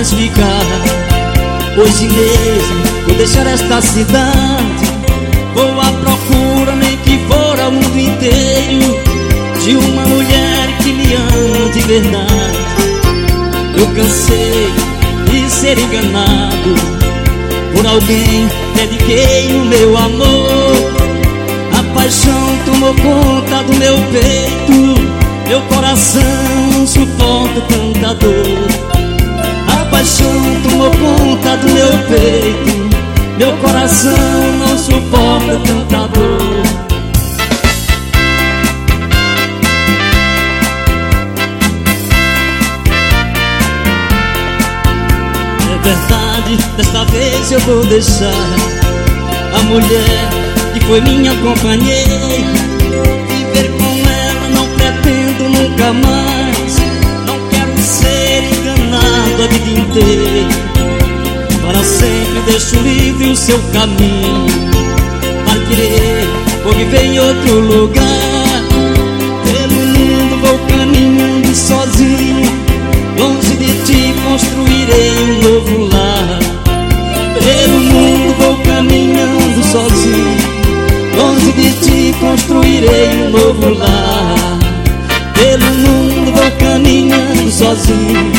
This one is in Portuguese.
mais ficar. Hoje mesmo vou deixar esta cidade, vou à procura, nem que for ao mundo inteiro, de uma mulher que me ama de verdade. Eu cansei de ser enganado por alguém, dediquei o meu amor. A paixão tomou conta do meu peito, meu coração não suporta tanta dor. A paixão tomou conta do meu peito, meu coração não suporta tanta dor. É verdade, desta vez eu vou deixar a mulher que foi minha companheira. Viver com ela não pretendo nunca mais. Não quero ser enganado a vida inteira. Para sempre deixo livre o seu caminho, partirei, vou viver em outro lugar. Pelo mundo vou caminhando sozinho, longe de ti construirei um novo lar. Pelo mundo vou caminhando sozinho, longe de ti construirei um novo lar. Pelo mundo vou caminhando sozinho,